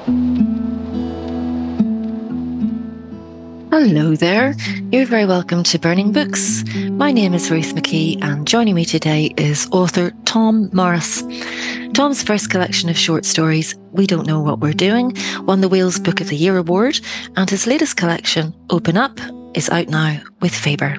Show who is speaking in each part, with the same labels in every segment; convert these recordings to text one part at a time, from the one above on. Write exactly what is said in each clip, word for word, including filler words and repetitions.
Speaker 1: Hello there. You're very welcome to Burning Books. My name is Ruth McKee, and joining me today is author Tom Morris. Tom's first collection of short stories, We Don't Know What We're Doing, won the Wales Book of the Year award, and his latest collection, Open Up, is out now with Faber.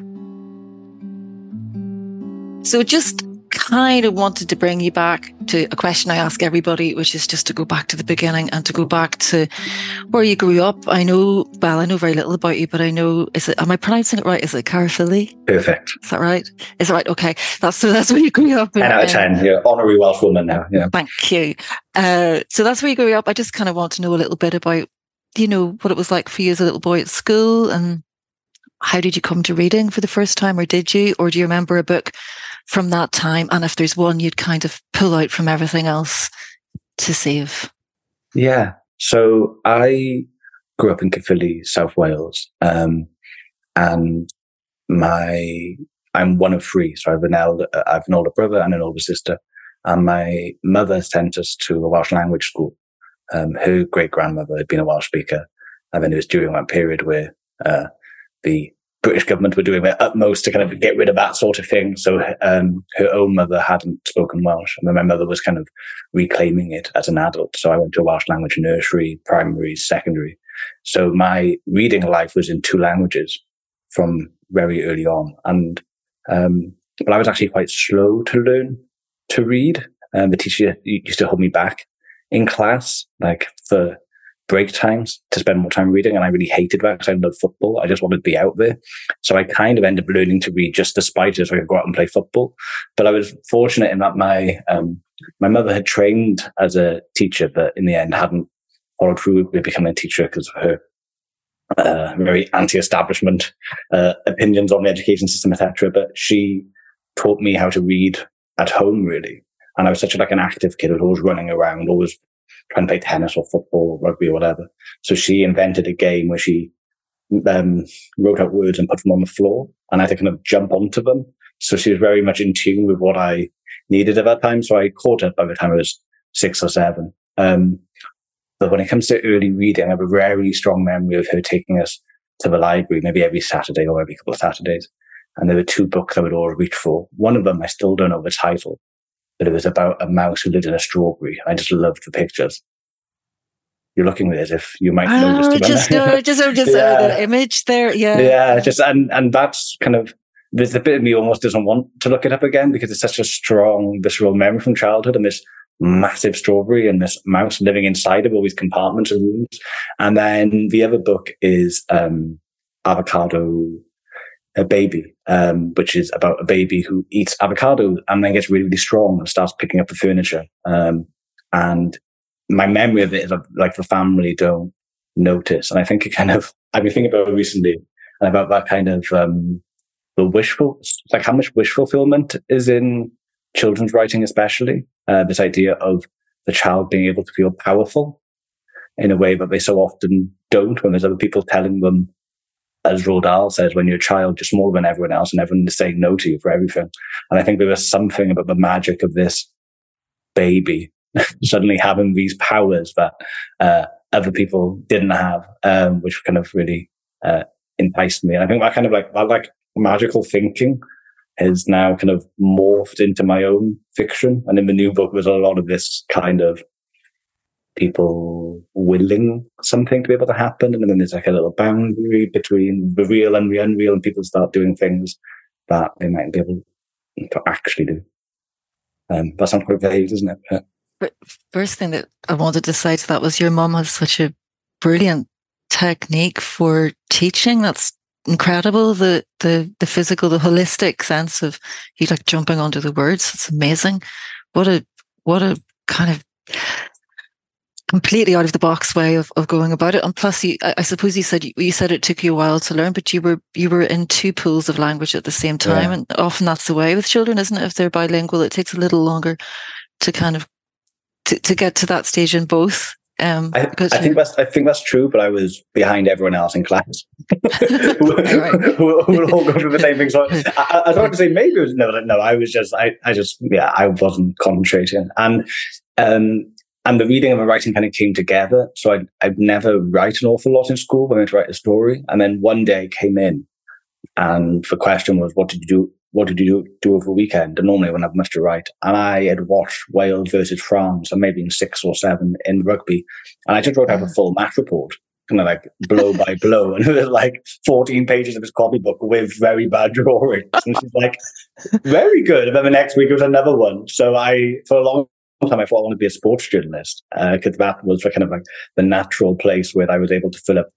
Speaker 1: So just kind of wanted to bring you back to a question I ask everybody, which is just to go back to the beginning and to go back to where you grew up. I know, well, I know very little about you, but I know, is it, am I pronouncing it right? Is it Caerphilly?
Speaker 2: Perfect.
Speaker 1: Is that right? Is it right? Okay. That's, so that's where you grew up. In,
Speaker 2: ten out of ten. You're honorary Welsh woman now. Yeah.
Speaker 1: Thank you. Uh, so that's where you grew up. I just kind of want to know a little bit about, you know, what it was like for you as a little boy at school, and how did you come to reading for the first time, or did you? Or do you remember a book from that time? And if there's one you'd kind of pull out from everything else to save?
Speaker 2: Yeah. So I grew up in Caerphilly, South Wales. Um, and my, I'm one of three. So I have an elder, I have an older brother and an older sister. And my mother sent us to a Welsh language school. Um, her great grandmother had been a Welsh speaker. And then it was during that period where, uh, the British government were doing their utmost to kind of get rid of that sort of thing. So um, her own mother hadn't spoken Welsh, and then my mother was kind of reclaiming it as an adult. So I went to a Welsh language nursery, primary, secondary. So my reading life was in two languages from very early on. And um, but I was actually quite slow to learn to read. Um, the teacher used to hold me back in class, like for break times, to spend more time reading, and I really hated that because I loved football. I just wanted to be out there. So I kind of ended up learning to read just despite it, so I could go out and play football. But I was fortunate in that my um, my mother had trained as a teacher, but in the end hadn't followed through with becoming a teacher because of her uh, very anti-establishment uh, opinions on the education system, et cetera. But she taught me how to read at home, really. And I was such a, like an active kid. I was always running around, always trying to play tennis or football or rugby or whatever. So she invented a game where she um, wrote out words and put them on the floor, and I had to kind of jump onto them. So she was very much in tune with what I needed at that time. So I caught it by the time I was six or seven. Um, but when it comes to early reading, I have a very strong memory of her taking us to the library, maybe every Saturday or every couple of Saturdays. And there were two books I would always reach for. One of them, I still don't know the title, but it was about a mouse who lived in a strawberry. I just loved the pictures. You're looking at it as if you might
Speaker 1: oh,
Speaker 2: know this.
Speaker 1: Just, uh, just, uh, just yeah. uh, the image there, yeah.
Speaker 2: Yeah, just and and that's kind of, there's a bit of me almost doesn't want to look it up again because it's such a strong visceral memory from childhood, and this massive strawberry and this mouse living inside of all these compartments and rooms. And then the other book is um, Avocado, a Baby, um, which is about a baby who eats avocado and then gets really, really strong and starts picking up the furniture. Um, and my memory of it is like the family don't notice. And I think it kind of, I've been thinking about it recently and about that kind of, um, the wishful, like how much wish fulfillment is in children's writing, especially, uh, this idea of the child being able to feel powerful in a way that they so often don't when there's other people telling them, as Roald Dahl says, when you're a child, you're smaller than everyone else and everyone is saying no to you for everything. And I think there was something about the magic of this baby suddenly having these powers that uh, other people didn't have, um, which kind of really uh, enticed me. And I think that kind of like, that like magical thinking has now kind of morphed into my own fiction. And in the new book, there's a lot of this kind of people willing something to be able to happen. And then there's like a little boundary between the real and the unreal, and people start doing things that they might be able to actually do. Um, that sounds quite vague, doesn't it? But,
Speaker 1: but first thing that I wanted to say to that was your mum has such a brilliant technique for teaching. That's incredible. The, the, the physical, the holistic sense of you like jumping onto the words. It's amazing. What a, what a kind of completely out of the box way of, of going about it. And plus, you, I, I suppose you said you, you said it took you a while to learn, but you were you were in two pools of language at the same time, yeah. And often that's the way with children, isn't it? If they're bilingual, it takes a little longer to kind of to, to get to that stage in both. Um,
Speaker 2: I, I think that's I think that's true, but I was behind everyone else in class who,
Speaker 1: right.
Speaker 2: who, who would all go through the same thing. So I, I, I don't to say maybe it was no, no. I was just I, I just yeah I wasn't concentrating, and um. and the reading and the writing kind of came together. So I'd, I'd never write an awful lot in school, but I went to write a story. And then one day I came in, and the question was, what did you do? What did you do, do over the weekend? And normally I wouldn't have much to write. And I had watched Wales versus France, and maybe in six or seven in rugby. And I just wrote out a full match report, kind of like blow by blow. And it was like fourteen pages of his copybook with very bad drawings. And she's like, very good. And then the next week it was another one. So I, for a long time, I thought I wanted to be a sports journalist, because uh, that was kind of like the natural place where I was able to fill up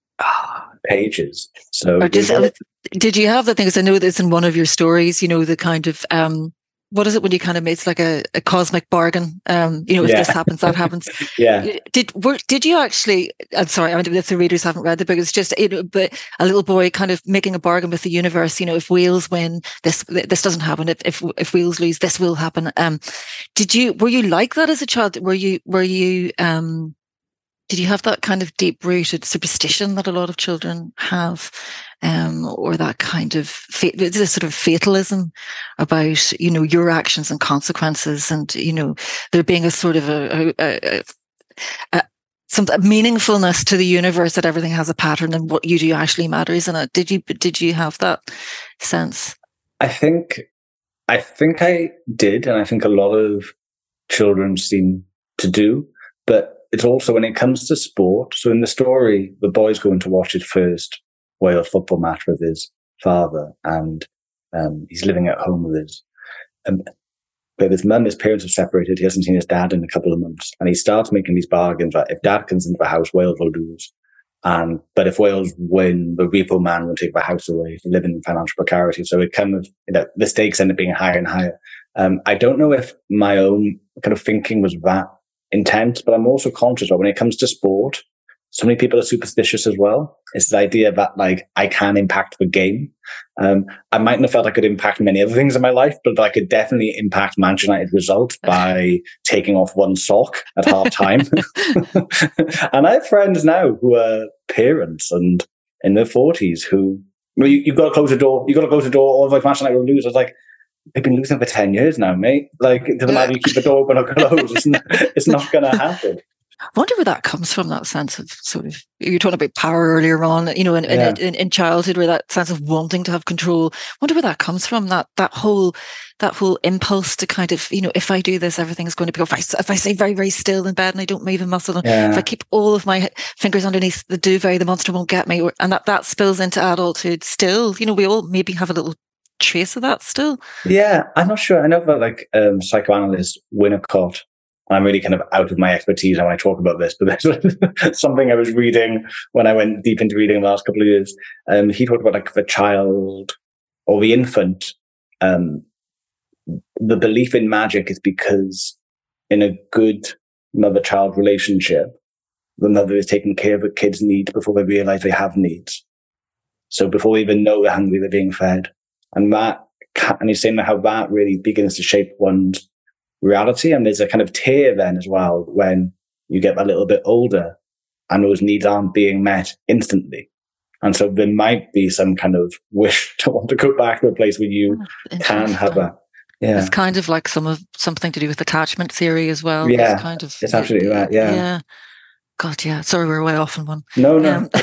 Speaker 2: pages. So
Speaker 1: just, uh, did you have the things? I know this in one of your stories, you know, the kind of um what is it when you kind of make it's like a, a cosmic bargain, um you know, if yeah. this happens, that happens.
Speaker 2: yeah
Speaker 1: did were, did you actually, I'm sorry, I mean, if the readers haven't read the book, it's just, you know, but a little boy kind of making a bargain with the universe, you know, if Wales win, this this doesn't happen, if if, if Wales lose, this will happen. Um did you, were you like that as a child? Were you were you um did you have that kind of deep-rooted superstition that a lot of children have, um, or that kind of fa- this sort of fatalism about, you know, your actions and consequences, and, you know, there being a sort of a, a, a, a some meaningfulness to the universe, that everything has a pattern and what you do actually matters in it? Did you did you have that sense?
Speaker 2: I think I think I did, and I think a lot of children seem to do, but it's also when it comes to sport. So in the story, the boy's going to watch his first Wales football match with his father, and um, he's living at home with his, um, with his mum. His parents have separated. He hasn't seen his dad in a couple of months, and he starts making these bargains that if dad comes into the house, Wales will lose. And but if Wales win, the repo man will take the house away. They live in financial precarity, so it kind of, you know, the stakes end up being higher and higher. Um, I don't know if my own kind of thinking was that intense, but I'm also conscious that when it comes to sport, so many people are superstitious as well. It's the idea that, like, I can impact the game. Um, I mightn't have felt I could impact many other things in my life, but I could definitely impact Manchester United results by taking off one sock at half time. And I have friends now who are parents and in their forties who, well, you, you've got to close the door. You've got to close the door, or like Manchester United will lose. I was like, they've been losing for ten years now, mate. Like, it doesn't matter if you keep the door open or closed. It's not, it's not going to happen.
Speaker 1: I wonder where that comes from, that sense of sort of, you were talking about power earlier on, you know, in, yeah. in, in childhood, where that sense of wanting to have control. I wonder where that comes from, that that whole that whole impulse to kind of, you know, if I do this, everything's going to be, if I, if I stay very, very still in bed and I don't move a muscle, and yeah. if I keep all of my fingers underneath the duvet, the monster won't get me. And that, that spills into adulthood still. You know, we all maybe have a little trace of that still.
Speaker 2: Yeah, I'm not sure. I know that, like, um, psychoanalyst Winnicott, I'm really kind of out of my expertise when I talk about this, but there's something I was reading when I went deep into reading the last couple of years. Um, he talked about, like, the child or the infant. Um, the belief in magic is because in a good mother-child relationship, the mother is taking care of the kid's needs before they realize they have needs. So before they even know they're hungry, they're being fed. And that, and he's saying how that really begins to shape one's reality. And there's a kind of tear then as well when you get a little bit older and those needs aren't being met instantly. And so there might be some kind of wish to want to go back to a place where you oh, can have a, yeah.
Speaker 1: It's kind of like some of something to do with attachment theory as well.
Speaker 2: Yeah,
Speaker 1: it's, kind of,
Speaker 2: it's absolutely right. Yeah.
Speaker 1: Yeah. God, yeah. Sorry, we're way off on one.
Speaker 2: No, no.
Speaker 1: Um,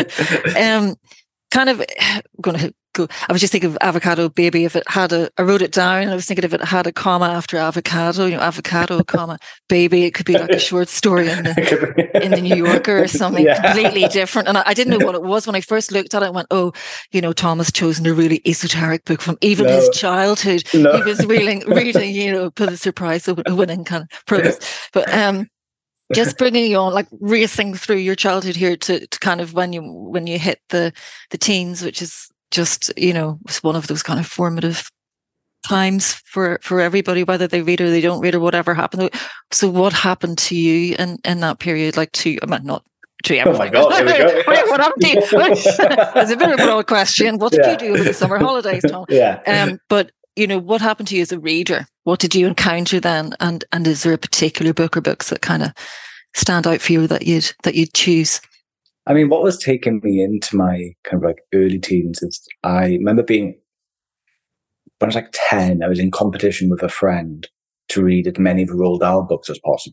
Speaker 1: um, kind of I'm going to go. I was just thinking of avocado baby. If it had a, I wrote it down, and I was thinking if it had a comma after avocado, you know, avocado comma baby, it could be like a short story in the in the New Yorker or something yeah. completely different. And I, I didn't know what it was when I first looked at it. I went, oh, you know, Tom has chosen a really esoteric book from even no. his childhood. No. He was reading, reading, you know, Pulitzer Prize winning kind of prose, but um. Just bringing you on, like racing through your childhood here to, to kind of when you when you hit the the teens, which is just, you know, it's one of those kind of formative times for for everybody, whether they read or they don't read or whatever happened. So what happened to you in in that period? Like to, I mean, not to everything.
Speaker 2: Oh my God, here we go.
Speaker 1: What happened to you? It's a bit of a broad question. What did yeah. you do over the summer holidays, Tom?
Speaker 2: Yeah.
Speaker 1: Um, but you know, what happened to you as a reader? What did you encounter then? And and is there a particular book or books that kind of stand out for you that you'd that you'd choose?
Speaker 2: I mean, what was taking me into my kind of like early teens is I remember being, when I was like ten, I was in competition with a friend to read as many of the Roald Dahl books as possible.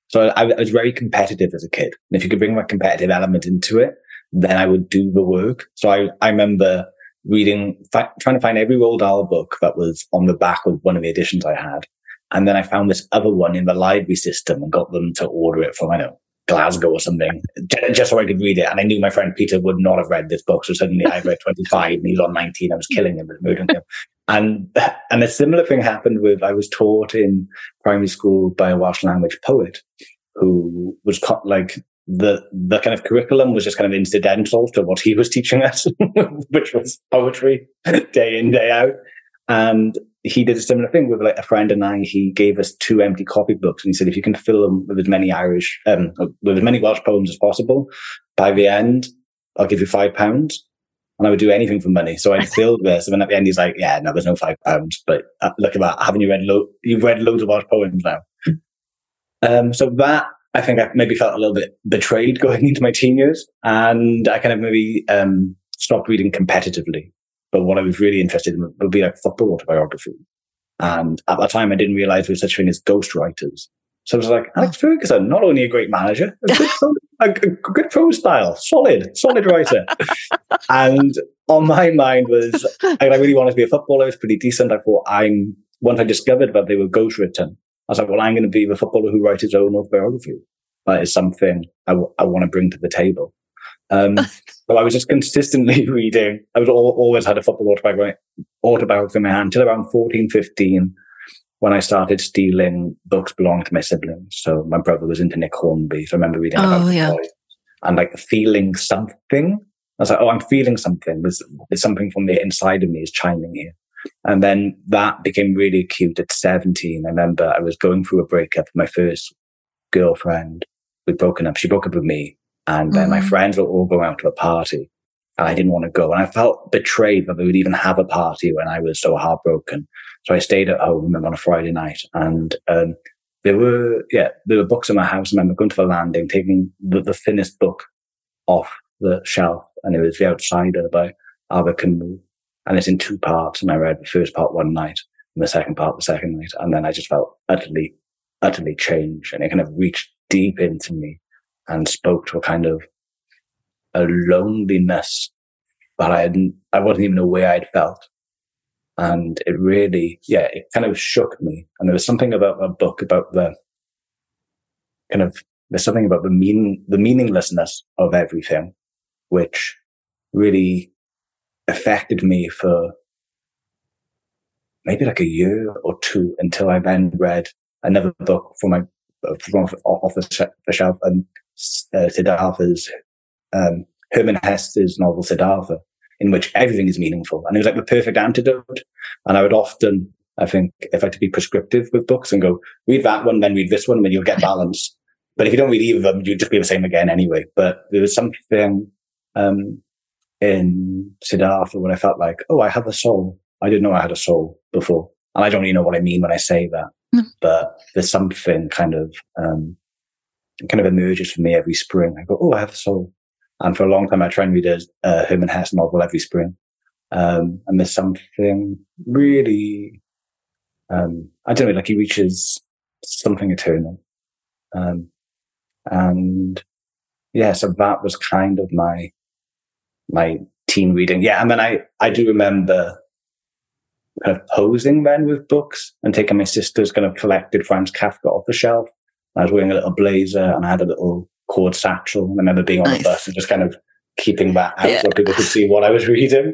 Speaker 2: So I, I was very competitive as a kid. And if you could bring that competitive element into it, then I would do the work. So I, I remember reading, fi- trying to find every Roald Dahl book that was on the back of one of the editions I had. And then I found this other one in the library system and got them to order it from, I don't know, Glasgow or something, just so I could read it. And I knew my friend Peter would not have read this book. So suddenly I read twenty-five and he was on nineteen. I was killing him and murdering him. And, and a similar thing happened with, I was taught in primary school by a Welsh language poet who was co- like, the, the kind of curriculum was just kind of incidental to what he was teaching us, which was poetry day in, day out. And he did a similar thing with like a friend and I. He gave us two empty copybooks and he said, if you can fill them with as many Irish, um, with as many Welsh poems as possible, by the end, I'll give you five pounds. And I would do anything for money. So I filled this. And then at the end, he's like, yeah, no, there's no five pounds. But uh, look at that. Haven't you read, lo- you've read loads of Welsh poems now. Um, so that, I think I maybe felt a little bit betrayed going into my teen years. And I kind of maybe um, stopped reading competitively. But what I was really interested in would be like football autobiography. And at that time, I didn't realize there was such a thing as ghostwriters. So I was like, Alex Ferguson, not only a great manager, a good, a, a good pro style, solid, solid writer. And on my mind was, I really wanted to be a footballer. I was pretty decent. I thought, I'm, once I discovered that they were ghostwritten, I was like, well, I'm going to be the footballer who writes his own autobiography. That is something I, w- I want to bring to the table. Um, so I was just consistently reading. I was all, always had a football autobiography, autobiography in my hand till around fourteen, fifteen, when I started stealing books belonging to my siblings. So my brother was into Nick Hornby. So I remember reading about
Speaker 1: oh, yeah.
Speaker 2: boys and like feeling something. I was like, oh, I'm feeling something. There's, there's something from the inside of me is chiming here. And then that became really acute at seventeen. I remember I was going through a breakup with my first girlfriend. We'd broken up. She broke up with me. And then mm-hmm. my friends were all going out to a party. And I didn't want to go. And I felt betrayed that they would even have a party when I was so heartbroken. So I stayed at home on a Friday night. And um, there were, yeah, there were books in my house. I remember going to the landing, taking the, the thinnest book off the shelf. And it was The Outsider by Albert Camus. And it's in two parts. And I read the first part one night and the second part the second night. And then I just felt utterly, utterly changed. And it kind of reached deep into me and spoke to a kind of a loneliness that I hadn't, I wasn't even aware I'd felt. And it really, yeah, it kind of shook me. And there was something about a book about the kind of, there's something about the meaning, the meaninglessness of everything, which really affected me for maybe like a year or two until I then read another book from my, from off the shelf, and uh, Siddhartha's, um, Herman Heste's novel Siddhartha, in which everything is meaningful. And it was like the perfect antidote. And I would often, I think, if I had to be prescriptive with books and go, read that one, then read this one, then you'll get balance. But if you don't read either of them, you'll just be the same again anyway. But there was something um, in Siddhartha when I felt like, oh, I have a soul. I didn't know I had a soul before. And I don't really know what I mean when I say that. Mm. But there's something kind of, um, kind of emerges for me every spring. I go, oh, I have a soul. And for a long time, I try and read a uh, Herman Hesse novel every spring. Um, and there's something really, um, I don't know, like he reaches something eternal. Um, and yeah, so that was kind of my, my teen reading. Yeah. And then I, I do remember kind of posing then with books and taking my sister's kind of collected Franz Kafka off the shelf. I was wearing a little blazer and I had a little cord satchel. I remember being on nice. the bus and just kind of keeping that out yeah. so people could see what I was reading.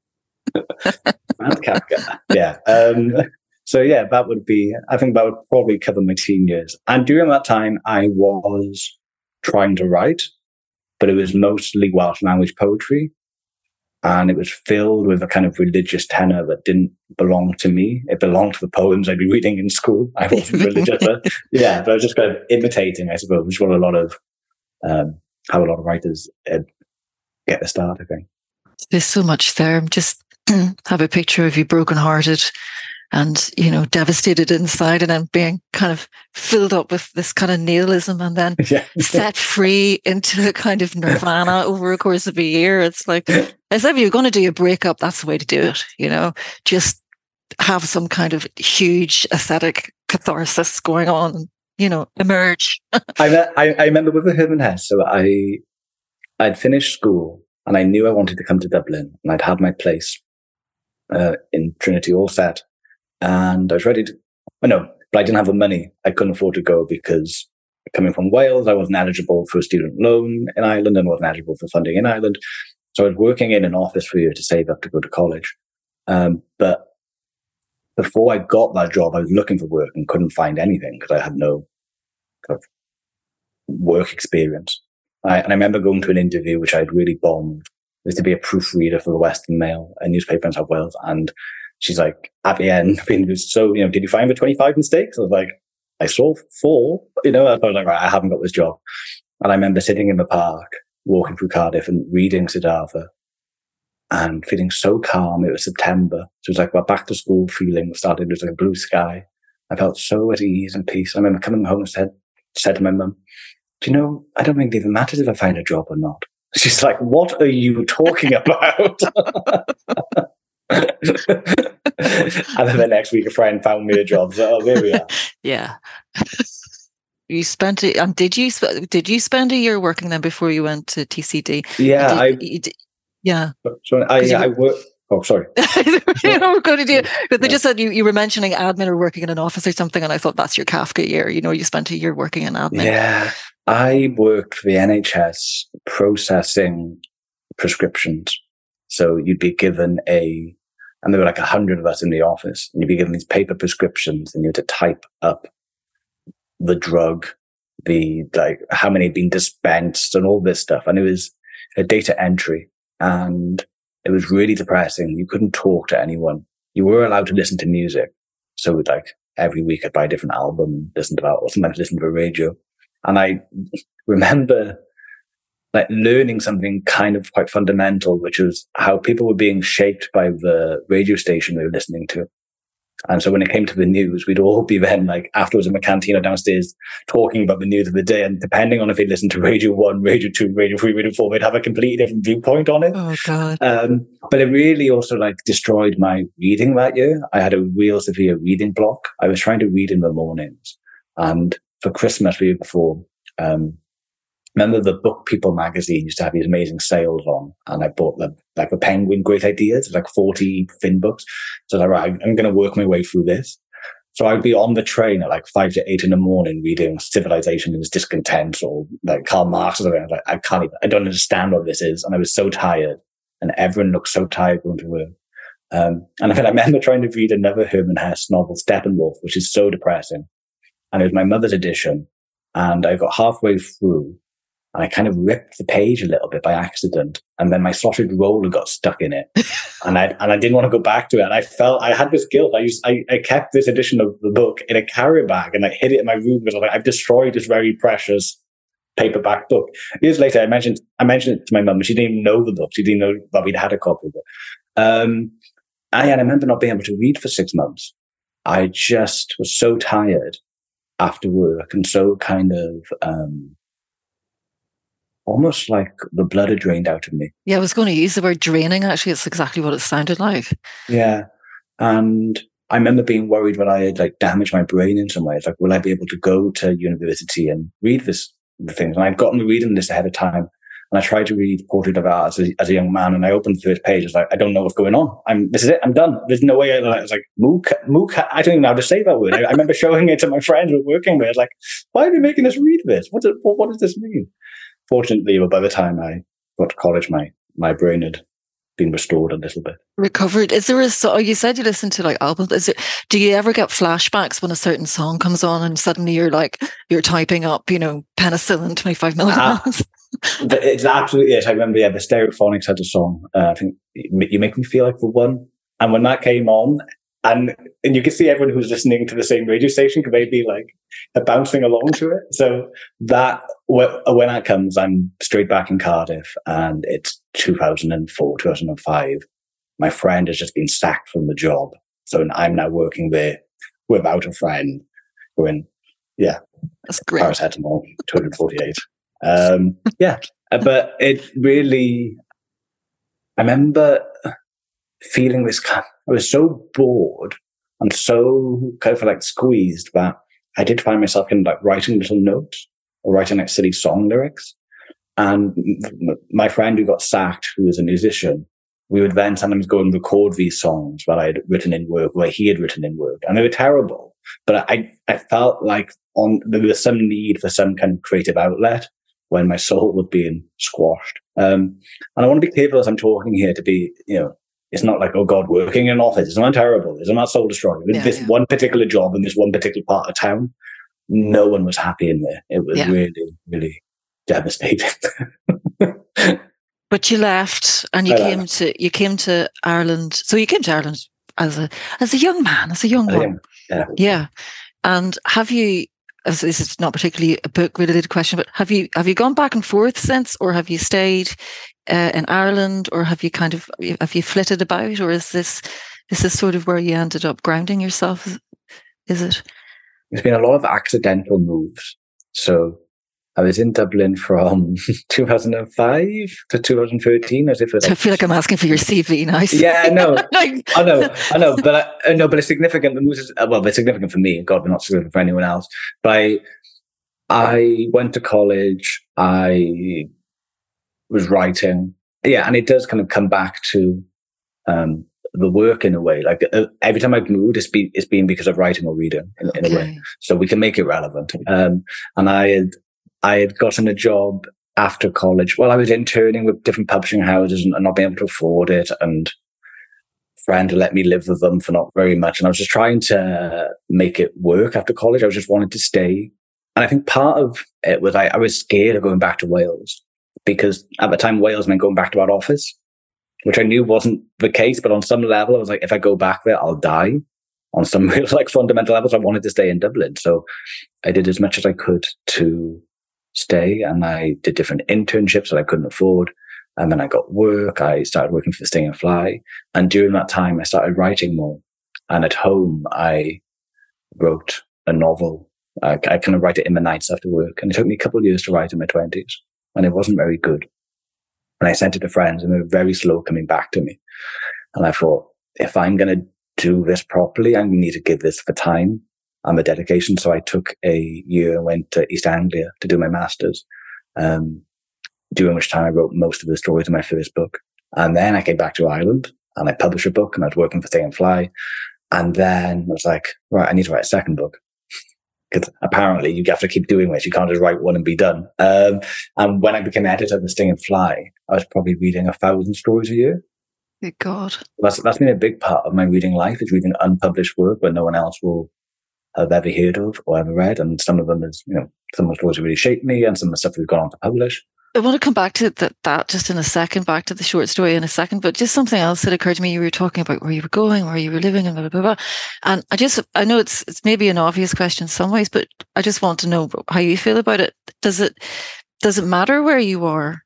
Speaker 2: Franz Kafka. Yeah. Um, so yeah, that would be, I think that would probably cover my teen years. And during that time, I was trying to write, but it was mostly Welsh language poetry. And it was filled with a kind of religious tenor that didn't belong to me. It belonged to the poems I'd be reading in school. I wasn't religious, but yeah, but I was just kind of imitating, I suppose, which is what a lot of, um, how a lot of writers uh, get the start, I think.
Speaker 1: There's so much there. Just have a picture of you brokenhearted and, you know, devastated inside, and then being kind of filled up with this kind of nihilism and then yeah. set free into a kind of nirvana over a course of a year. It's like, as if you're going to do a breakup, that's the way to do it, you know, just have some kind of huge ascetic catharsis going on. you know, emerge.
Speaker 2: I, I I remember with the Herman Hesse. So I I'd finished school and I knew I wanted to come to Dublin, and I'd had my place uh, in Trinity all set, and I was ready to. Oh, no, but I didn't have the money. I couldn't afford to go because coming from Wales, I wasn't eligible for a student loan in Ireland and wasn't eligible for funding in Ireland. So I was working in an office for a year to save up to go to college. Um, but before I got that job, I was looking for work and couldn't find anything because I had no kind of work experience. I, and I remember going to an interview which I'd really bombed. It was to be a proofreader for the Western Mail, a newspaper in South Wales. And she's like, at the end, so, you know, did you find the twenty-five mistakes? I was like, I saw four, you know, I was like, right, I haven't got this job. And I remember sitting in the park, walking through Cardiff and reading Siddhartha and feeling so calm. It was September. So it was like my back to school feeling started. It was like a blue sky. I felt so at ease and peace. I remember coming home and said, said to my mum, do you know, I don't think it even matters if I find a job or not. She's like, what are you talking about? And then the next week, a friend found me a job. So oh, there we are.
Speaker 1: Yeah. You spent it. Um, did you sp- did you spend a year working then before you went to T C D?
Speaker 2: Yeah,
Speaker 1: did,
Speaker 2: I.
Speaker 1: You did, yeah.
Speaker 2: So I, yeah, I work. Oh, sorry.
Speaker 1: You know, we're going to do it. But they yeah. just said you, you were mentioning admin or working in an office or something, and I thought that's your Kafka year. You know, you spent a year working in admin.
Speaker 2: Yeah, I worked for the N H S processing prescriptions. So you'd be given a, and there were like a hundred of us in the office, and you'd be given these paper prescriptions, and you had to type up the drug, the like how many had been dispensed, and all this stuff. And it was a data entry, and it was really depressing. You couldn't talk to anyone. You were allowed to listen to music. So like every week I'd buy a different album and listen to that, or sometimes listen to a radio. And I remember like learning something kind of quite fundamental, which was how people were being shaped by the radio station they were listening to. And so when it came to the news, we'd all be then like afterwards in the canteen or downstairs talking about the news of the day. And depending on if they listened to Radio One, Radio Two, Radio Three, Radio Four, they'd have a completely different viewpoint on it.
Speaker 1: Oh God.
Speaker 2: Um, but it really also like destroyed my reading that year. I had a real severe reading block. I was trying to read in the mornings, and for Christmas the year before, um, remember the Book People magazine used to have these amazing sales on, and I bought the like the Penguin Great Ideas, like forty thin books. So I was like, right, I'm going to work my way through this. So I'd be on the train at like five to eight in the morning reading Civilization and Its Discontent or like Karl Marx or something. I was like, I can't even, I don't understand what this is. And I was so tired, and everyone looked so tired going to work. Um, and then I remember trying to read another Herman Hesse novel, Steppenwolf, which is so depressing. And it was my mother's edition. And I got halfway through, and I kind of ripped the page a little bit by accident. And then my sausage roller got stuck in it. and I and I didn't want to go back to it. And I felt, I had this guilt. I used, I, I kept this edition of the book in a carrier bag, and I hid it in my room because I was like, I've destroyed this very precious paperback book. Years later, I mentioned, I mentioned it to my mum, and she didn't even know the book. She didn't know that we'd had a copy of it. Um, I, and I remember not being able to read for six months. I just was so tired after work and so kind of, um, almost like the blood had drained out of me.
Speaker 1: Yeah, I was going to use the word draining. Actually, it's exactly what it sounded like.
Speaker 2: Yeah. And I remember being worried that I had like damaged my brain in some ways. Like, will I be able to go to university and read this, the things? And I'd gotten the reading list ahead of time. And I tried to read Portrait of Art as a, as a young man. And I opened the first page. I was like, I don't know what's going on. I'm, this is it. I'm done. There's no way. I was like, mook, mook. I don't even know how to say that word. I, I remember showing it to my friends who were working with. Like, why are they making us read this? What, do, what, what does this mean? Fortunately, by the time I got to college, my, my brain had been restored a little bit.
Speaker 1: Recovered. Is there a song? You said you listen to like albums. Is it? Do you ever get flashbacks when a certain song comes on and suddenly you're like you're typing up, you know, penicillin twenty-five milligrams?
Speaker 2: Uh, it's absolutely it. I remember, yeah, the Stereophonics had a song. Uh, I think You Make Me Feel Like the One, and when that came on, and and you could see everyone who was listening to the same radio station could maybe like bouncing along to it. So that when that comes, I'm straight back in Cardiff, and it's two thousand four, two thousand five. My friend has just been sacked from the job, so I'm now working there without a friend. Going, yeah,
Speaker 1: that's great.
Speaker 2: Paracetamol, two hundred forty-eight. Um, yeah, but it really. I remember feeling this kind. I was so bored and so kind of like squeezed that I did find myself kind of like writing little notes or writing like silly song lyrics. And my friend who got sacked, who was a musician, we would then sometimes go and record these songs that I had written in work, where he had written in work. And they were terrible. But I, I felt like on there was some need for some kind of creative outlet when my soul was being squashed. Um, and I want to be careful as I'm talking here to be, you know, it's not like, oh God, working in an office, it's not terrible. It's not soul destroying. Yeah, this yeah. one particular job in this one particular part of town, no one was happy in there. It was yeah. really, really devastating.
Speaker 1: But you left and you I came left. to you came to Ireland. So you came to Ireland as a as a young man, as a young one.
Speaker 2: Yeah.
Speaker 1: Yeah. And have you, as this is not particularly a book related question, but have you have you gone back and forth since, or have you stayed uh, in Ireland, or have you kind of have you flitted about, or is this is this sort of where you ended up grounding yourself? Is it?
Speaker 2: There's been a lot of accidental moves. So I was in Dublin from two thousand five to two thousand thirteen, as if it,
Speaker 1: like, I feel like I'm asking for your C V now.
Speaker 2: Yeah, no, I know, I know, but I, I know, but it's significant. The moves is, well, it's significant for me. God, but not significant for anyone else. But I, I went to college. I was writing, yeah, and it does kind of come back to um, the work in a way. Like uh, every time I've moved, it's been it's been because of writing or reading in, okay. in a way. So we can make it relevant. Um, and I had. I had gotten a job after college. Well, I was interning with different publishing houses and, and not being able to afford it, and a friend let me live with them for not very much. And I was just trying to make it work after college. I was just wanted to stay. And I think part of it was I, I was scared of going back to Wales, because at the time Wales meant going back to our office, which I knew wasn't the case. But on some level, I was like, if I go back there, I'll die. On some real like fundamental levels, I wanted to stay in Dublin. So I did as much as I could to stay, and I did different internships that I couldn't afford, and then I got work. I started working for Sting and Fly, and during that time I started writing more. And at home I wrote a novel. I, I kind of write it in the nights after work, and it took me a couple of years to write in my twenties, and it wasn't very good. And I sent it to friends, and they were very slow coming back to me. And I thought, if I'm going to do this properly, I need to give this the time and the dedication. So I took a year and went to East Anglia to do my master's, um, during which time I wrote most of the stories in my first book. And then I came back to Ireland and I published a book, and I was working for Sting and Fly. And then I was like, right, I need to write a second book. Because apparently you have to keep doing this. You can't just write one and be done. Um, and when I became editor of the Sting and Fly, I was probably reading a thousand stories a year.
Speaker 1: Good God.
Speaker 2: That's, that's been a big part of my reading life, is reading unpublished work where no one else will have ever heard of or ever read. And some of them is, you know, some of the stories really shaped me, and some of the stuff we've gone on to publish.
Speaker 1: I want to come back to that, that just in a second, back to the short story in a second, but just something else that occurred to me. You were talking about where you were going, where you were living, and blah, blah, blah. And I just, I know it's, it's maybe an obvious question in some ways, but I just want to know how you feel about it. Does it, does it matter where you are?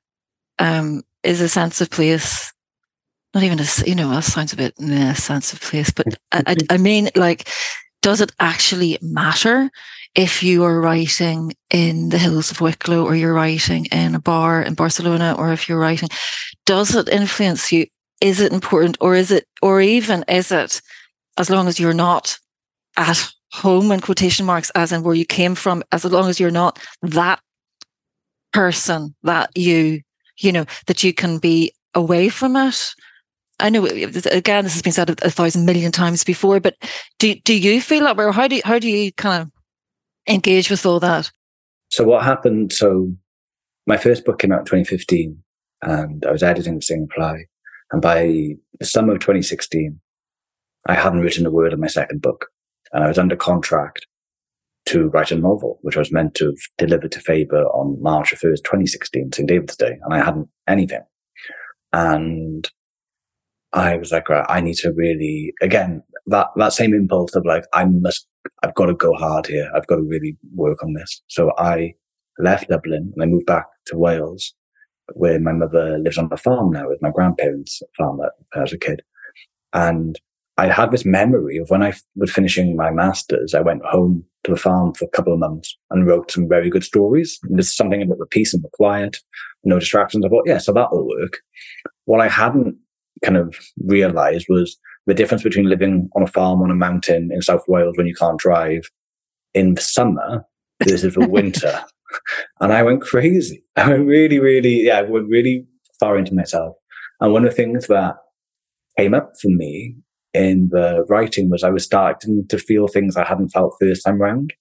Speaker 1: Um, is a sense of place, not even a, you know, that sounds a bit, nah, sense of place, but I, I, I mean, like, does it actually matter if you are writing in the hills of Wicklow, or you're writing in a bar in Barcelona, or if you're writing, does it influence you? Is it important, or is it, or even is it, as long as you're not at home in quotation marks, as in where you came from, as long as you're not that person that you, you know, that you can be away from it? I know, again, this has been said a, a thousand million times before, but do do you feel that way, or how do you, how do you kind of engage with all that?
Speaker 2: So what happened? So my first book came out in twenty fifteen, and I was editing the Sting and Fly, and by the summer of twenty sixteen, I hadn't written a word of my second book, and I was under contract to write a novel, which I was meant to have delivered to Faber on March first, twenty sixteen, Saint David's Day, and I hadn't anything. And I was like, right, I need to really, again, that, that same impulse of like, I must, I've got to go hard here. I've got to really work on this. So I left Dublin and I moved back to Wales, where my mother lives on a farm now with my grandparents' farm when I was a kid. And I had this memory of when I was finishing my master's, I went home to the farm for a couple of months and wrote some very good stories. And there's something about the peace and the quiet, no distractions. I thought, yeah, so that'll work. What I hadn't kind of realized was the difference between living on a farm on a mountain in South Wales when you can't drive, in summer versus the winter. And I went crazy. I went really, really, yeah, I went really far into myself. And one of the things that came up for me in the writing was I was starting to feel things I hadn't felt first time round.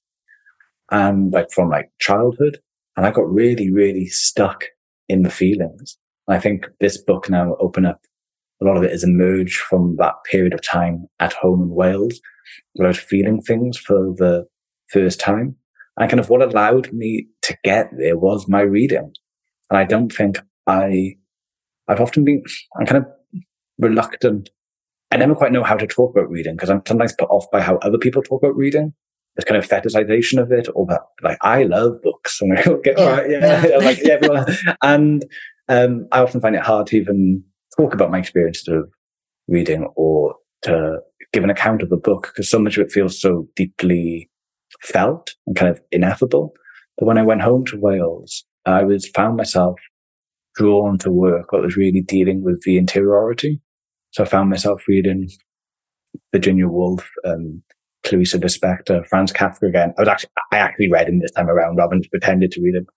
Speaker 2: And like from like childhood. And I got really, really stuck in the feelings. And I think this book now opened up, a lot of it has emerged from that period of time at home in Wales, where I was feeling things for the first time. And kind of what allowed me to get there was my reading. And I don't think I, I've often been, I'm kind of reluctant. I never quite know how to talk about reading because I'm sometimes put off by how other people talk about reading. There's kind of fetishization of it, or that, like, I love books. And I go, okay, all right, yeah, yeah. like, yeah, everyone. And um, I often find it hard to even talk about my experiences of reading or to give an account of a book because so much of it feels so deeply felt and kind of ineffable. But when I went home to Wales, I was found myself drawn to work that was really dealing with the interiority. So I found myself reading Virginia Woolf, um, Clarice Lispector, Franz Kafka again. I was actually, I actually read him this time around rather than just pretended to read him.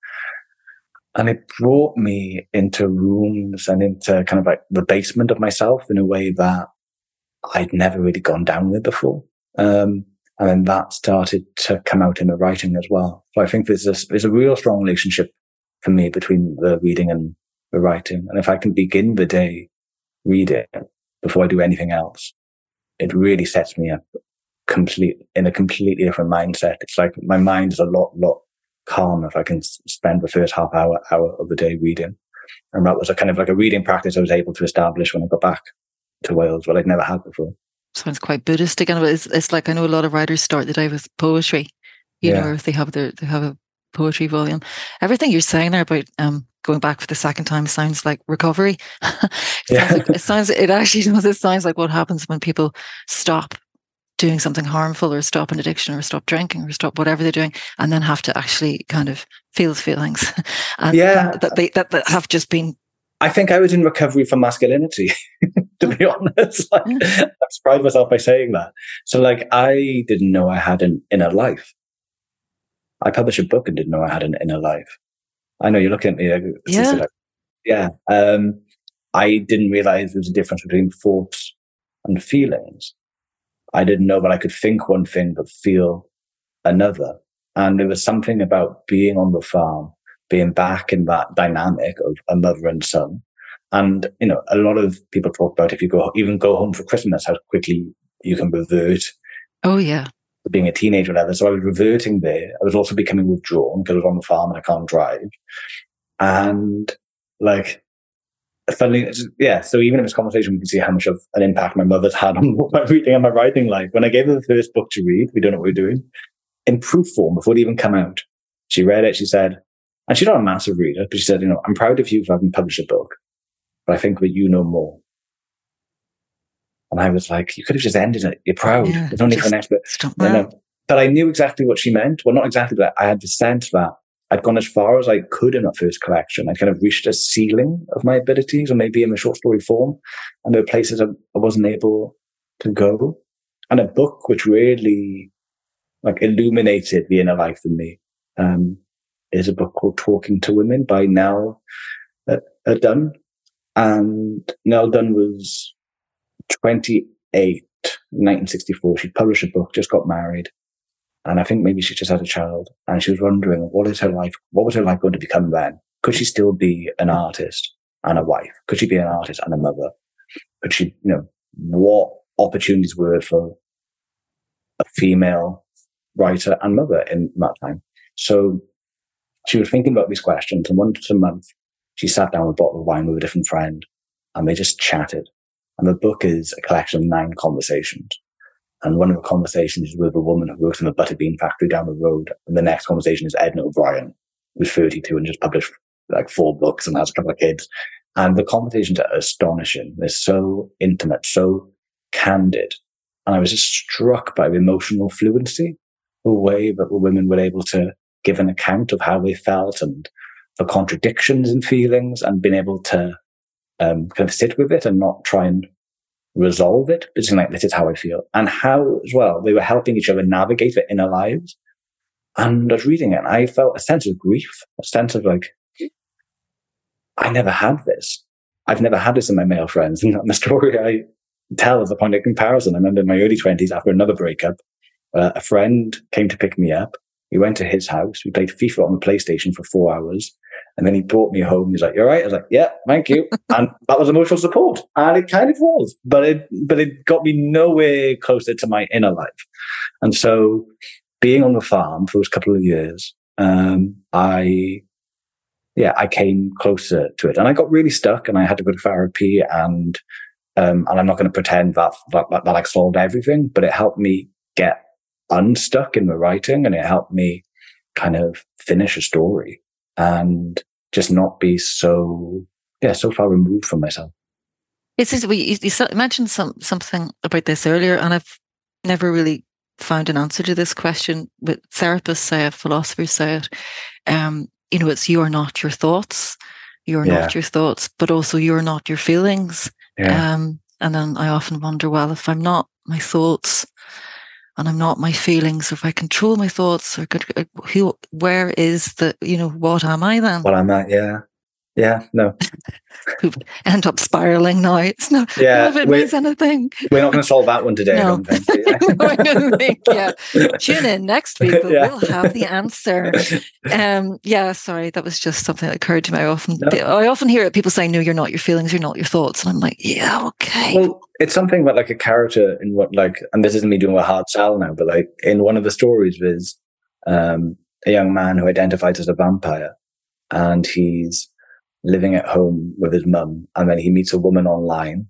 Speaker 2: And it brought me into rooms and into kind of like the basement of myself in a way that I'd never really gone down with before. Um, and then that started to come out in the writing as well. So I think there's a, there's a real strong relationship for me between the reading and the writing. And if I can begin the day reading before I do anything else, it really sets me up complete in a completely different mindset. It's like my mind is a lot, lot calmer if I can spend the first half hour, hour of the day reading. And that was a kind of like a reading practice I was able to establish when I got back to Wales, what I'd never had before.
Speaker 1: Sounds quite Buddhist again, but it's, it's like I know a lot of writers start the day with poetry, you yeah. know, or if they have their they have a poetry volume. Everything you're saying there about um going back for the second time sounds like recovery. it,
Speaker 2: yeah.
Speaker 1: sounds like, it sounds it actually does. It sounds like what happens when people stop doing something harmful or stop an addiction or stop drinking or stop whatever they're doing and then have to actually kind of feel feelings and
Speaker 2: yeah.
Speaker 1: that they that, that have just been.
Speaker 2: I think I was in recovery from masculinity, to be honest. Like, yeah. I surprised myself by saying that. So like, I didn't know I had an inner life. I published a book and didn't know I had an inner life. I know you're looking at me like,
Speaker 1: yeah.
Speaker 2: Like, yeah. Um, I didn't realize there was a difference between thoughts and feelings. I didn't know that I could think one thing but feel another. And there was something about being on the farm, being back in that dynamic of a mother and son. And, you know, a lot of people talk about if you go, even go home for Christmas, how quickly you can revert.
Speaker 1: Oh, yeah.
Speaker 2: Being a teenager or whatever. So I was reverting there. I was also becoming withdrawn because I was on the farm and I can't drive. And like, Funny, yeah. So even in this conversation, we can see how much of an impact my mother's had on my reading and my writing life. When I gave her the first book to read, we don't know what we're doing, in proof form before it even come out, she read it. She said, and she's not a massive reader, but she said, you know, I'm proud of you for having published a book, but I think that you know more. And I was like, you could have just ended it. You're proud.
Speaker 1: Yeah,
Speaker 2: There's only for an expert.
Speaker 1: Stop
Speaker 2: you know, but I knew exactly what she meant. Well, not exactly, but I had the sense that I'd gone as far as I could in that first collection. I kind of reached a ceiling of my abilities, or maybe in the short story form. And there were places I, I wasn't able to go. And a book which really like illuminated the inner life in me um, is a book called Talking to Women by Nell uh, uh, Dunn. And Nell Dunn was twenty-eight, nineteen sixty-four. She published a book, just got married. And I think maybe she just had a child and she was wondering, what is her life? What was her life going to become then? Could she still be an artist and a wife? Could she be an artist and a mother? Could she, you know, what opportunities were for a female writer and mother in that time? So she was thinking about these questions, and once a month she sat down with a bottle of wine with a different friend and they just chatted. And the book is a collection of nine conversations. And one of the conversations is with a woman who works in the butterbean factory down the road. And the next conversation is Edna O'Brien, who's thirty-two and just published like four books and has a couple of kids. And the conversations are astonishing. They're so intimate, so candid. And I was just struck by the emotional fluency, the way that the women were able to give an account of how they felt and the contradictions in feelings, and being able to um, kind of sit with it and not try and resolve it, but just like, this is how I feel. And how, as well, they were helping each other navigate their inner lives. And I was reading it and I felt a sense of grief, a sense of like, I never had this. I've never had this in my male friends. And the story I tell is a point of comparison. I remember in my early twenties, after another breakup, uh, a friend came to pick me up. We went to his house. We played FIFA on the PlayStation for four hours. And then he brought me home. He's like, "You're right." I was like, "Yeah, thank you." And that was emotional support. And it kind of was, but it, but it got me nowhere closer to my inner life. And so being on the farm for those couple of years, um, I, yeah, I came closer to it, and I got really stuck, and I had to go to therapy, and um, and I'm not going to pretend that that, that that like solved everything, but it helped me get unstuck in the writing, and it helped me kind of finish a story and just not be so yeah so far removed from myself.
Speaker 1: It's just, you, you mentioned some something about this earlier, and I've never really found an answer to this question. But therapists say it, philosophers say it. Um, you know, it's you are not your thoughts. You're yeah. not your thoughts, but also you're not your feelings. Yeah. Um, and then I often wonder, well, if I'm not my thoughts and I'm not my feelings, or if I control my thoughts, or could, who, where is the, you know, what am I then?
Speaker 2: What am I? Yeah. Yeah. No.
Speaker 1: Who end up spiraling now. It's not,
Speaker 2: yeah,
Speaker 1: if it means anything.
Speaker 2: We're not going to solve that one today, no. I don't think. Yeah.
Speaker 1: no, I don't think, yeah. Tune in next week, but yeah. we'll have the answer. Um, yeah, sorry, that was just something that occurred to me. I often, no. I often hear it, people saying, no, you're not your feelings, you're not your thoughts. And I'm like, yeah, okay.
Speaker 2: Well, it's something about like a character in what, like, and this isn't me doing a hard sell now, but like in one of the stories there's um, a young man who identifies as a vampire, and he's living at home with his mum, and then he meets a woman online,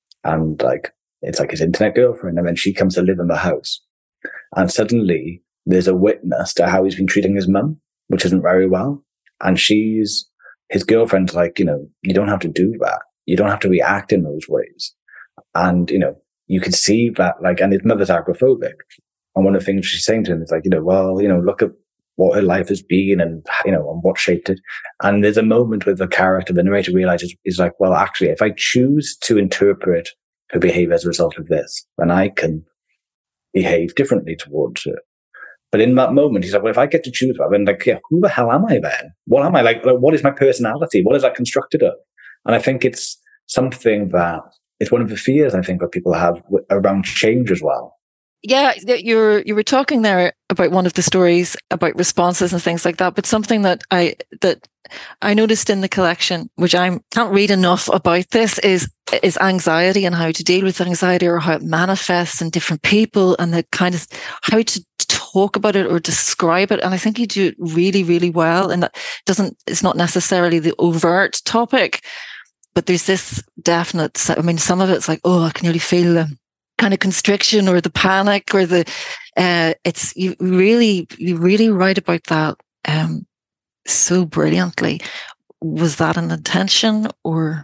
Speaker 2: and like it's like his internet girlfriend, and then she comes to live in the house, and suddenly there's a witness to how he's been treating his mum, which isn't very well, and she's his girlfriend's like, you know, you don't have to do that, you don't have to react in those ways, and you know, you can see that, like, and his mother's agoraphobic, and one of the things she's saying to him is like, you know, well, you know, look at what her life has been, and you know, and what shaped it. And there's a moment where the character, the narrator, realizes is like, well, actually, if I choose to interpret her behavior as a result of this, then I can behave differently towards her. But in that moment, he's like, well, if I get to choose that, then like, yeah, who the hell am I then? What am I like? like what is my personality? What is that constructed of? And I think it's something that it's one of the fears I think that people have around change as well.
Speaker 1: Yeah, you're you were talking there about one of the stories about responses and things like that, but something that I that I noticed in the collection, which I can't read enough about this, is is anxiety and how to deal with anxiety, or how it manifests in different people, and the kind of how to talk about it or describe it. And I think you do it really, really well. And that doesn't it's not necessarily the overt topic, but there's this definite. I mean, some of it's like, oh, I can really feel them. Kind of constriction, or the panic, or the uh it's you really you really write about that um so brilliantly. Was that an intention, or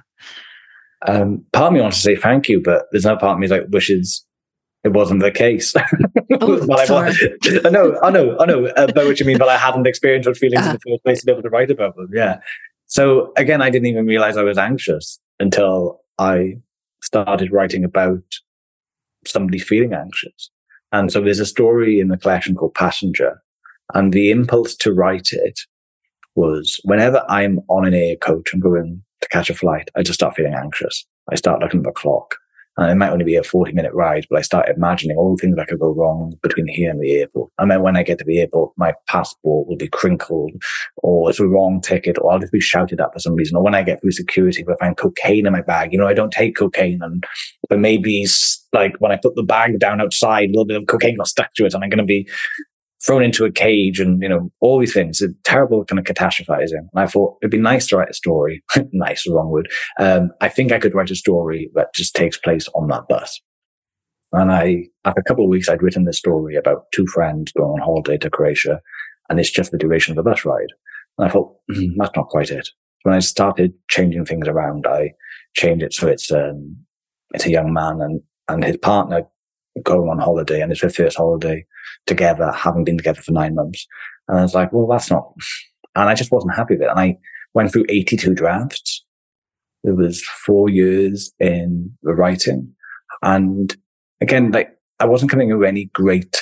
Speaker 2: um part of me wants to say thank you, but there's another part of me like wishes it wasn't the case.
Speaker 1: Oh,
Speaker 2: but
Speaker 1: sorry.
Speaker 2: I, I know I know I know uh, by what you mean, but I hadn't experienced what feelings uh, in the first place to be able to write about them. Yeah, so again, I didn't even realize I was anxious until I started writing about somebody feeling anxious. And so there's a story in the collection called Passenger, and the impulse to write it was whenever I'm on an air coach and going to catch a flight, I just start feeling anxious. I start looking at the clock, and it might only be a forty minute ride, but I start imagining all the things that could go wrong between here and the airport. And then when I get to the airport, my passport will be crinkled, or it's a wrong ticket, or I'll just be shouted at for some reason. Or when I get through security, if I find cocaine in my bag, you know, I don't take cocaine, and but maybe like when I put the bag down outside, a little bit of cocaine got stuck to it, and I'm going to be thrown into a cage, and you know, all these things. It's terrible kind of catastrophizing. And I thought it'd be nice to write a story. Nice, wrong word. Um, I think I could write a story that just takes place on that bus. And I, after a couple of weeks, I'd written this story about two friends going on holiday to Croatia, and it's just the duration of the bus ride. And I thought, mm, that's not quite it. When I started changing things around, I changed it so it's um, it's a young man and and his partner going on holiday, and it's their first holiday together, having been together for nine months. And I was like, well, that's not, and I just wasn't happy with it. And I went through eighty-two drafts. It was four years in the writing. And again, like, I wasn't coming up with any great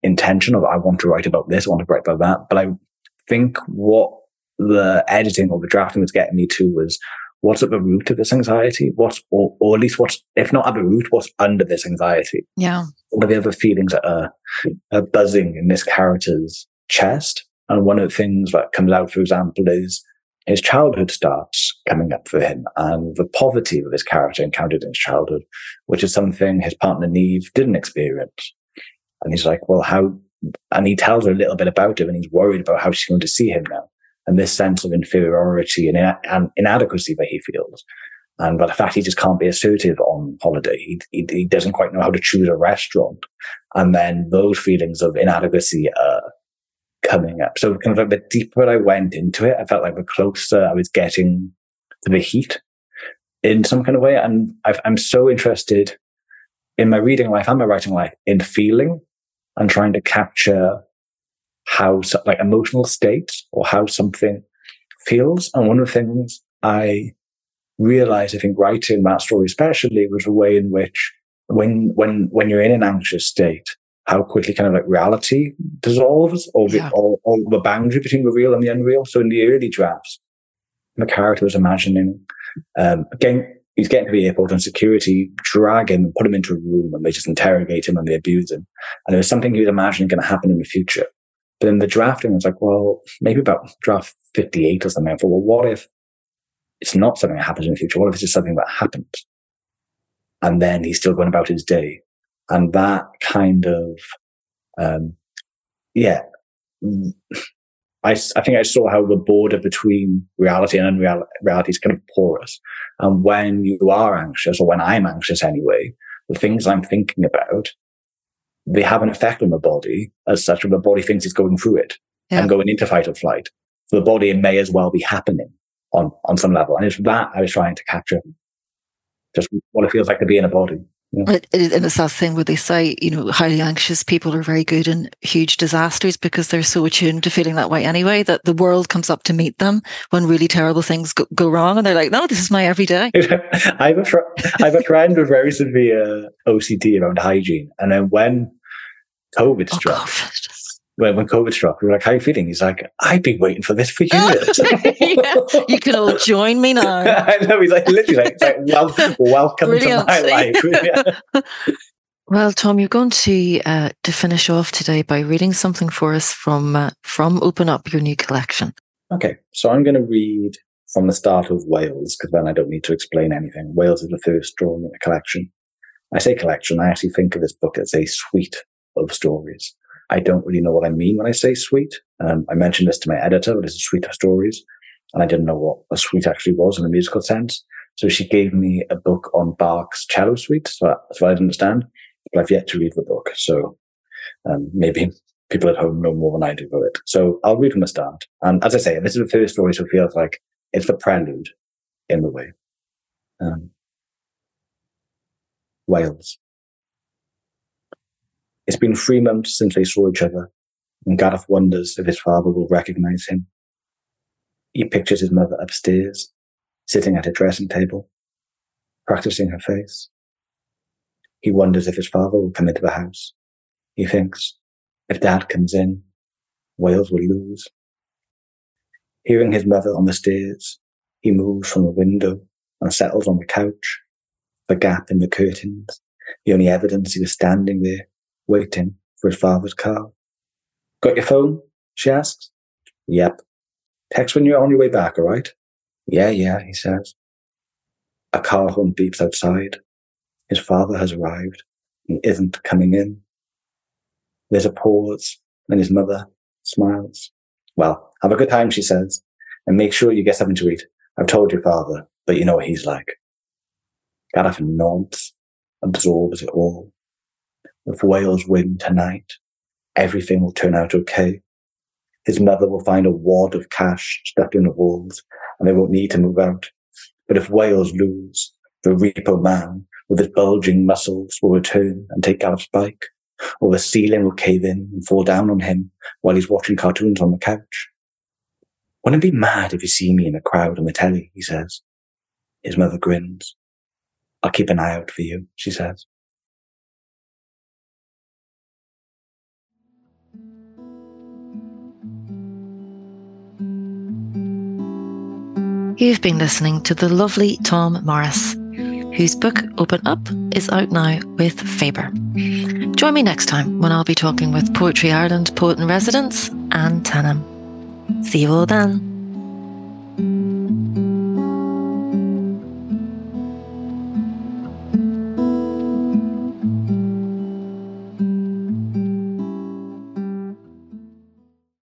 Speaker 2: intention of, I want to write about this, I want to write about that. But I think what the editing or the drafting was getting me to was, what's at the root of this anxiety? What's, or, or at least what's, if not at the root, what's under this anxiety?
Speaker 1: Yeah.
Speaker 2: What are the other feelings that are, are buzzing in this character's chest? And one of the things that comes out, for example, is his childhood starts coming up for him, and the poverty that this character encountered in his childhood, which is something his partner Neve didn't experience. And he's like, well, how, and he tells her a little bit about it, and he's worried about how she's going to see him now. And this sense of inferiority and, ina- and inadequacy that he feels. And but the fact he just can't be assertive on holiday. He, he, he doesn't quite know how to choose a restaurant. And then those feelings of inadequacy are coming up. So kind of like the deeper I went into it, I felt like the closer I was getting to the heat in some kind of way. And I've, I'm so interested in my reading life and my writing life in feeling and trying to capture how, like, emotional states or how something feels. And one of the things I realized, I think, writing that story especially, was the way in which when, when, when you're in an anxious state, how quickly kind of like reality dissolves, or, yeah. the, or, or the boundary between the real and the unreal. So in the early drafts, the character was imagining, um, again, he's getting to the airport and security drag him and put him into a room, and they just interrogate him and they abuse him. And there was something he was imagining going to happen in the future. But in the drafting, I was like, well, maybe about draft fifty-eight or something. I thought, well, what if it's not something that happens in the future? What if it's just something that happens? And then he's still going about his day. And that kind of, um, yeah, I, I think I saw how the border between reality and unreality is kind of porous. And when you are anxious, or when I'm anxious anyway, the things I'm thinking about, they have an effect on the body as such, and the body thinks it's going through it yeah. and going into fight or flight. For the body, it may as well be happening on, on some level. And it's that I was trying to capture, just what it feels like to be in a body. Yeah.
Speaker 1: It, it, and it's that thing where they say, you know, highly anxious people are very good in huge disasters because they're so attuned to feeling that way anyway, that the world comes up to meet them when really terrible things go, go wrong. And they're like, no, this is my everyday.
Speaker 2: I have a, fr- I have a friend with very severe O C D around hygiene. And then when COVID
Speaker 1: oh,
Speaker 2: struck,
Speaker 1: COVID.
Speaker 2: When, when COVID struck, we were like, how are you feeling? He's like, I've been waiting for this for years.
Speaker 1: Yeah, you can all join me now.
Speaker 2: I know. He's like, literally, like, like well, welcome Brilliant. To my life. Yeah.
Speaker 1: Well, Tom, you're going to uh, to finish off today by reading something for us from uh, from Open Up, your new collection.
Speaker 2: Okay, so I'm going to read from the start of Wales, because then I don't need to explain anything. Wales is the first story in the collection. I say collection, I actually think of this book as a suite of stories. I don't really know what I mean when I say suite. Um, I mentioned this to my editor, but it's a suite of stories. And I didn't know what a suite actually was in a musical sense. So she gave me a book on Bach's cello suite, so that's what I didn't understand. But I've yet to read the book. So um, maybe people at home know more than I do about it. So I'll read from the start. And as I say, this is the first story, so it feels like it's the prelude in the way. Um, Wales. It's been three months since they saw each other, and Gareth wonders if his father will recognize him. He pictures his mother upstairs, sitting at a dressing table, practicing her face. He wonders if his father will come into the house. He thinks, if Dad comes in, Wales will lose. Hearing his mother on the stairs, he moves from the window and settles on the couch. The gap in the curtains, the only evidence he was standing there, waiting for his father's car. Got your phone? She asks. Yep. Text when you're on your way back, all right? Yeah, yeah, he says. A car horn beeps outside. His father has arrived. He isn't coming in. There's a pause, and his mother smiles. Well, have a good time, she says, and make sure you get something to eat. I've told your father, but you know what he's like. Gareth nods, absorbs it all. If Wales win tonight, everything will turn out okay. His mother will find a wad of cash stuck in the walls, and they won't need to move out. But if Wales lose, the repo man with his bulging muscles will return and take Gareth's bike, or the ceiling will cave in and fall down on him while he's watching cartoons on the couch. Wouldn't it be mad if you see me in a crowd on the telly, he says. His mother grins. I'll keep an eye out for you, she says.
Speaker 1: You've been listening to the lovely Tom Morris, whose book Open Up is out now with Faber. Join me next time when I'll be talking with Poetry Ireland poet in residence, Anne Tanham. See you all then.